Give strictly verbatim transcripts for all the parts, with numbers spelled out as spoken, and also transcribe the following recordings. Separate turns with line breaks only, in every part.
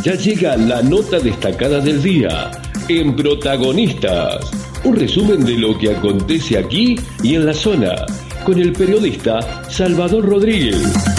Ya llega la nota destacada del día en Protagonistas. Un resumen de lo que acontece aquí y en la zona, con el periodista Salvador Rodríguez.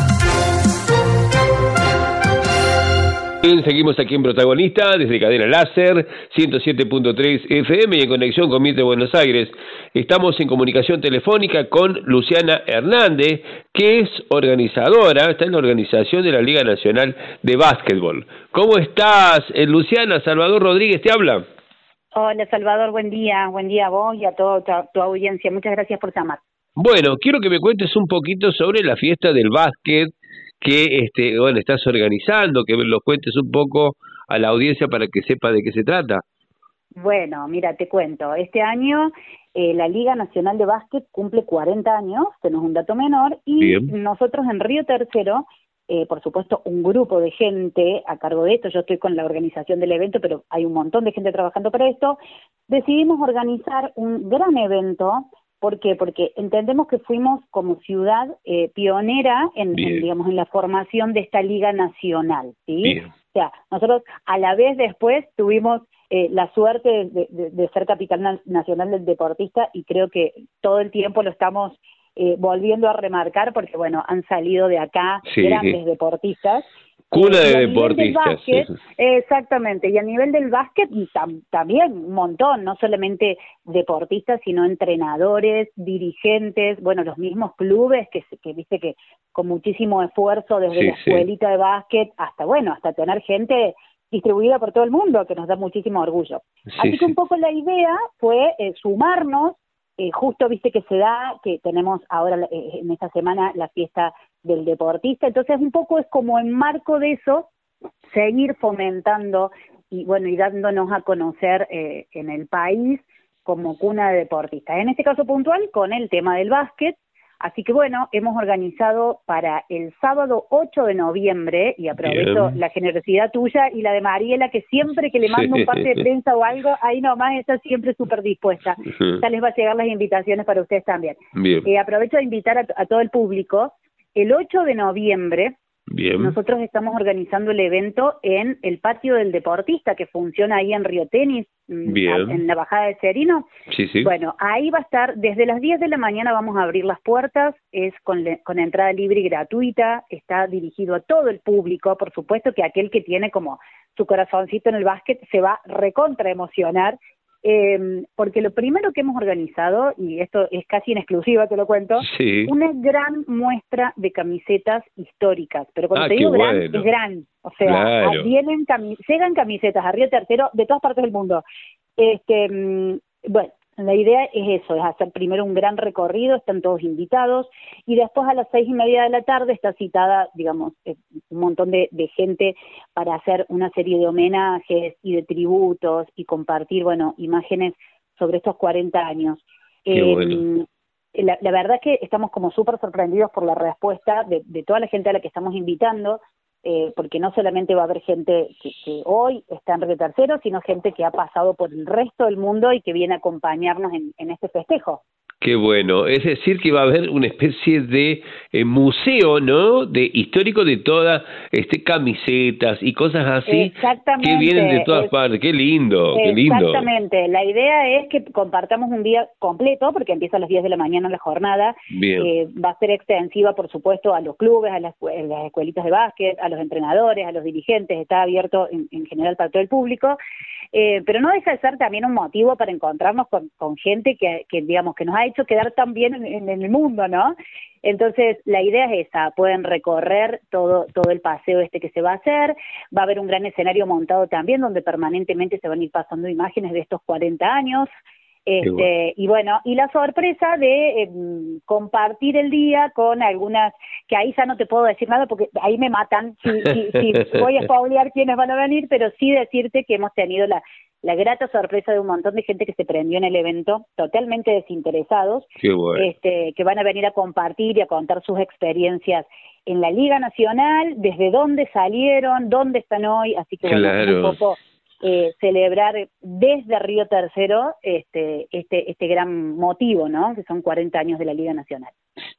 Bien, seguimos aquí en Protagonista, desde Cadena Láser, ciento siete punto tres F M y en conexión con Mitre Buenos Aires. Estamos en comunicación telefónica con Luciana Hernández, que es organizadora, está en la organización de la Liga Nacional de Básquetbol. ¿Cómo estás, eh, Luciana? Salvador Rodríguez te habla.
Hola, Salvador, buen día. Buen día a vos y a toda tu, tu audiencia. Muchas gracias por llamar.
Bueno, quiero que me cuentes un poquito sobre la fiesta del básquet que este bueno estás organizando, que lo cuentes un poco a la audiencia para que sepa de qué se trata.
Bueno, mira, te cuento. Este año eh, la Liga Nacional de Básquet cumple cuarenta años, este no es un dato menor, y Bien. Nosotros en Río Tercero, eh, por supuesto, un grupo de gente a cargo de esto, yo estoy con la organización del evento, pero hay un montón de gente trabajando para esto, decidimos organizar un gran evento. ¿Por qué? Porque entendemos que fuimos como ciudad eh, pionera en, en, digamos, en la formación de esta Liga Nacional, ¿sí? Bien. O sea, nosotros a la vez después tuvimos eh, la suerte de, de, de ser capital nacional del deportista y creo que todo el tiempo lo estamos eh, volviendo a remarcar porque, bueno, han salido de acá sí, grandes sí. deportistas.
Cuna de deportistas.
Básquet, sí, sí. Exactamente, y a nivel del básquet tam, también un montón, no solamente deportistas, sino entrenadores, dirigentes, bueno, los mismos clubes que, que viste que con muchísimo esfuerzo desde sí, la escuelita sí. de básquet hasta, bueno, hasta tener gente distribuida por todo el mundo, que nos da muchísimo orgullo. Sí, Así que sí. un poco la idea fue eh, sumarnos, eh, justo viste que se da, que tenemos ahora eh, en esta semana la fiesta del deportista, entonces un poco es como en marco de eso seguir fomentando y bueno y dándonos a conocer eh, en el país como cuna de deportistas, en este caso puntual con el tema del básquet, así que bueno, hemos organizado para el sábado ocho de noviembre, y aprovecho Bien. la generosidad tuya y la de Mariela, que siempre que le mando sí. un pase de prensa o algo, ahí nomás está siempre súper dispuesta, uh-huh. ya les va a llegar las invitaciones para ustedes también. Eh, aprovecho de invitar a, a todo el público. El ocho de noviembre, Bien. nosotros estamos organizando el evento en el patio del deportista, que funciona ahí en Río Tenis, Bien. en la bajada de Serino.
Sí, sí.
Bueno, ahí va a estar, desde las diez de la mañana vamos a abrir las puertas, es con, le, con entrada libre y gratuita, está dirigido a todo el público, por supuesto que aquel que tiene como su corazoncito en el básquet se va recontra emocionar, Eh, porque lo primero que hemos organizado, y esto es casi en exclusiva, te lo cuento, sí. una gran muestra de camisetas históricas, pero cuando
ah,
te digo gran,
bueno.
es gran, o sea,
claro.
vienen cami llegan camisetas a Río Tercero de todas partes del mundo. Este, bueno, la idea es eso, es hacer primero un gran recorrido, están todos invitados, y después a las seis y media de la tarde está citada, digamos, un montón de, de gente para hacer una serie de homenajes y de tributos y compartir, bueno, imágenes sobre estos cuarenta años.
Qué eh, bueno.
la, la verdad es que estamos como súper sorprendidos por la respuesta de, de toda la gente a la que estamos invitando, Eh, porque no solamente va a haber gente que, que hoy está en Río Tercero, sino gente que ha pasado por el resto del mundo y que viene a acompañarnos en, en este festejo.
Qué bueno, es decir que va a haber una especie de eh, museo, ¿no? De histórico de todas este camisetas y cosas así que vienen de todas es, partes. Qué lindo, qué lindo.
Exactamente, la idea es que compartamos un día completo, porque empieza a las diez de la mañana la jornada.
Bien.
Eh, va a ser extensiva, por supuesto, a los clubes, a las, a las escuelitas de básquet, a los entrenadores, a los dirigentes, está abierto en, en general para todo el público. Eh, pero no deja de ser también un motivo para encontrarnos con, con gente que, que, digamos, que nos ha hecho quedar tan bien en, en, en el mundo, ¿no? Entonces, la idea es esa, pueden recorrer todo, todo el paseo este que se va a hacer, va a haber un gran escenario montado también, donde permanentemente se van a ir pasando imágenes de estos cuarenta años, Este, bueno. Y bueno, y la sorpresa de eh, compartir el día con algunas, que ahí ya no te puedo decir nada porque ahí me matan si, si, si voy a spoilear quiénes van a venir, pero sí decirte que hemos tenido la, la grata sorpresa de un montón de gente que se prendió en el evento, totalmente desinteresados,
Qué bueno.
este, que van a venir a compartir y a contar sus experiencias en la Liga Nacional, desde dónde salieron, dónde están hoy, así que
claro.
bueno, un poco... Eh, celebrar desde Río Tercero este, este, este gran motivo, ¿no? Que son cuarenta años de la Liga Nacional.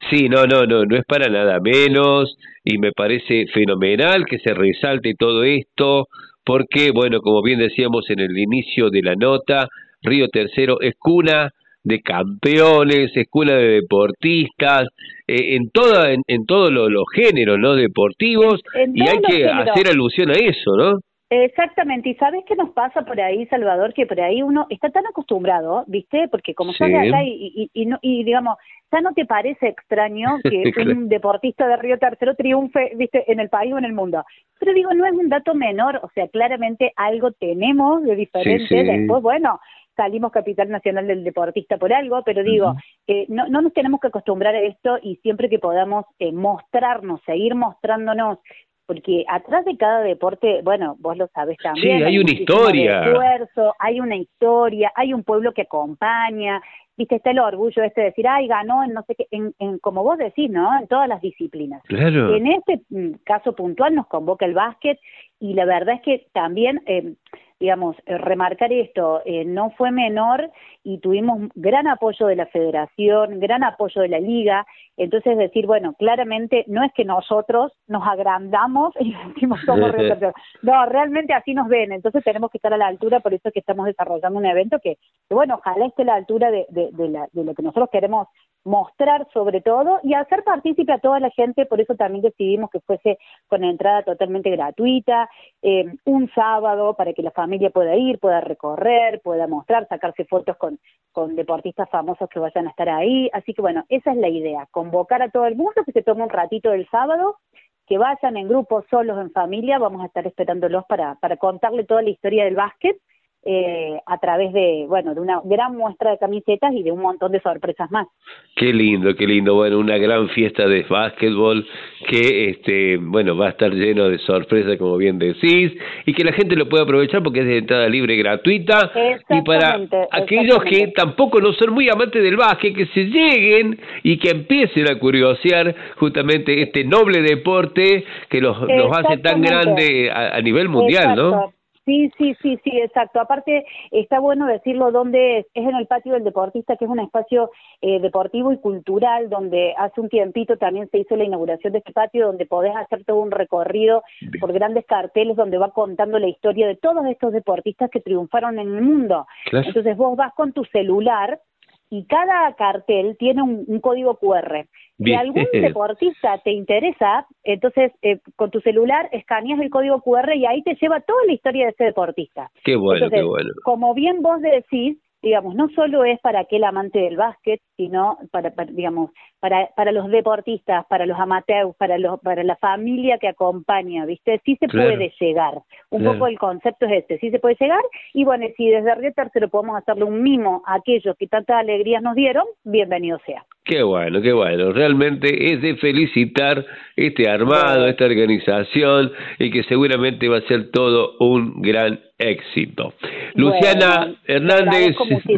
Sí, no, no, no, no es para nada menos y me parece fenomenal que se resalte todo esto porque, bueno, como bien decíamos en el inicio de la nota, Río Tercero es cuna de campeones, es cuna de deportistas, eh, en toda, en, en todos los, los géneros, ¿no? Deportivos,
En, en
y hay
todos los
que
géneros.
hacer alusión a eso, ¿no?
Exactamente, y ¿sabes qué nos pasa por ahí, Salvador? Que por ahí uno está tan acostumbrado, ¿viste? Porque como
Sí.
estás de acá y, y, y, no, y digamos, ya no te parece extraño que
Claro.
un deportista de Río Tercero triunfe, ¿viste? En el país o en el mundo. Pero digo, no es un dato menor, o sea, claramente algo tenemos de diferente.
Sí, sí.
Después, bueno, salimos capital nacional del deportista por algo, pero digo,
Uh-huh.
eh, no, no nos tenemos que acostumbrar a esto y siempre que podamos eh, mostrarnos, seguir mostrándonos, porque atrás de cada deporte, bueno, vos lo sabés también,
Sí, hay una
muchísimo
historia.
esfuerzo, hay una historia, hay un pueblo que acompaña, viste, está el orgullo este de decir, ay, ganó en no sé qué, en, en, como vos decís, ¿no? En todas las disciplinas.
Claro.
En este mm, caso puntual nos convoca el básquet y la verdad es que también, eh, digamos, eh, remarcar esto, eh, no fue menor y tuvimos gran apoyo de la federación, gran apoyo de la liga. Entonces decir, bueno, claramente no es que nosotros nos agrandamos y decimos somos Río Tercero. No, realmente así nos ven, entonces tenemos que estar a la altura, por eso es que estamos desarrollando un evento que, que bueno, ojalá esté a la altura de, de, de, la, de lo que nosotros queremos mostrar sobre todo y hacer partícipe a toda la gente, por eso también decidimos que fuese con entrada totalmente gratuita, eh, un sábado para que la familia pueda ir, pueda recorrer, pueda mostrar, sacarse fotos con, con deportistas famosos que vayan a estar ahí, así que bueno, esa es la idea, convocar a todo el mundo que se tome un ratito del sábado, que vayan en grupos, solos, en familia, vamos a estar esperándolos para, para contarle toda la historia del básquet, Eh, a través de, bueno, de una gran muestra de camisetas y de un montón de sorpresas más.
Qué lindo, qué lindo. Bueno, una gran fiesta de básquetbol que, este, bueno, va a estar lleno de sorpresas, como bien decís, y que la gente lo puede aprovechar porque es de entrada libre y gratuita. Y para aquellos que tampoco no son muy amantes del básquet, que se lleguen y que empiecen a curiosear justamente este noble deporte que los, los hace tan grande a, a nivel mundial,
Exacto.
¿no?
Sí, sí, sí, sí, exacto. Aparte, está bueno decirlo dónde es. Es en el Patio del Deportista, que es un espacio eh, deportivo y cultural, donde hace un tiempito también se hizo la inauguración de este patio, donde podés hacer todo un recorrido Bien. por grandes carteles, donde va contando la historia de todos estos deportistas que triunfaron en el mundo. Claro. Entonces vos vas con tu celular y cada cartel tiene un, un código cu erre. Si algún deportista te interesa, entonces eh, con tu celular escaneas el código cu erre y ahí te lleva toda la historia de ese deportista.
Qué bueno,
entonces,
qué bueno.
Como bien vos decís, digamos, no solo es para aquel amante del básquet, sino para, para digamos, para para los deportistas, para los amateurs, para los para la familia que acompaña, ¿viste? Sí se claro. puede llegar. Un claro. poco el concepto es este, sí se puede llegar y bueno, si desde Río Tercero podemos hacerle un mimo a aquellos que tantas alegrías nos dieron, bienvenido sea.
Qué bueno, qué bueno. Realmente es de felicitar este armado, esta organización y que seguramente va a ser todo un gran éxito. Bueno, Luciana Hernández,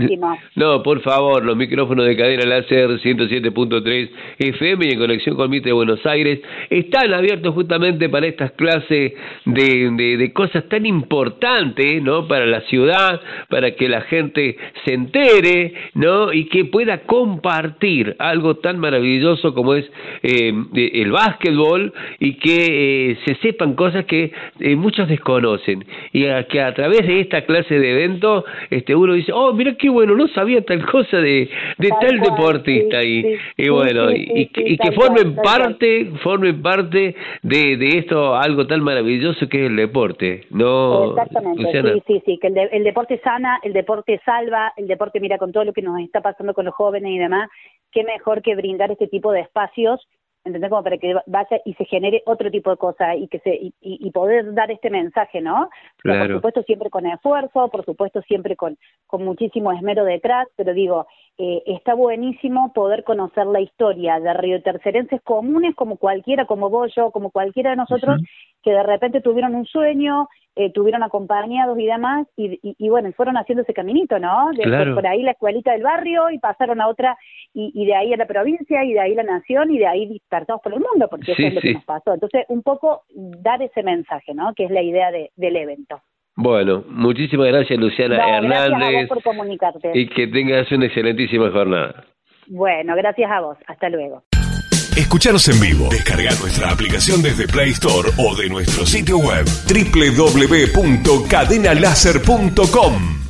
no, por favor, los micrófonos de Cadena Láser ciento siete punto tres efe eme y en conexión con Mitre de Buenos Aires están abiertos justamente para estas clases de, de, de cosas tan importantes, ¿no? Para la ciudad, para que la gente se entere, ¿no? Y que pueda compartir algo tan maravilloso como es eh, el básquetbol y que eh, se sepan cosas que eh, muchos desconocen y a, que a través de esta clase de evento este uno dice, oh, mira qué bueno, no sabía tal cosa de, de tal, tal deportista sí, y, sí, y bueno, sí, sí, y, sí, y, y que formen cual, parte cual. formen parte de, de esto, algo tan maravilloso que es el deporte, ¿no?
Exactamente, Luciana? sí, sí, sí, que el, de, el deporte sana, el deporte salva, el deporte, mira, con todo lo que nos está pasando con los jóvenes y demás, qué mejor que brindar este tipo de espacios, ¿entendés? Como para que vaya y se genere otro tipo de cosas y que se y, y poder dar este mensaje, ¿no? Claro. O sea, por supuesto siempre con esfuerzo, por supuesto siempre con, con muchísimo esmero detrás, pero digo, eh, está buenísimo poder conocer la historia de riotercerenses comunes como cualquiera, como vos, yo, como cualquiera de nosotros, uh-huh. que de repente tuvieron un sueño, eh, tuvieron acompañados y demás, y, y, y bueno, fueron haciendo ese caminito, ¿no? De, claro. de por ahí la escuelita del barrio y pasaron a otra, y, y de ahí a la provincia, y de ahí la nación, y de ahí dispersados por el mundo, porque sí, eso es lo sí. que nos pasó. Entonces, un poco dar ese mensaje, ¿no? Que es la idea de, del evento.
Bueno, muchísimas gracias, Luciana no, Hernández.
Gracias a vos por comunicarte.
Y que tengas una excelentísima jornada.
Bueno, gracias a vos. Hasta luego.
Escuchanos en vivo. Descarga nuestra aplicación desde Play Store o de nuestro sitio web doble u doble u doble u punto cadena láser punto com.